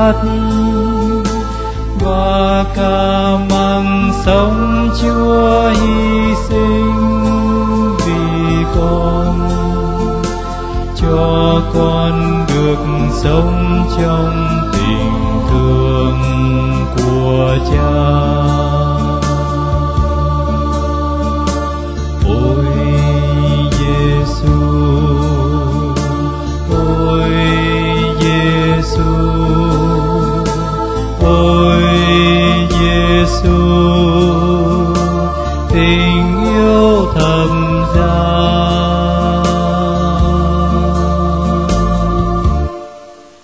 mắt, và cả mạng sống Chúa hy sinh vì con, cho con được sống trong tình thương của Cha. Ôi Giêsu, ôi Giêsu, ôi Giêsu, tình yêu thầm giá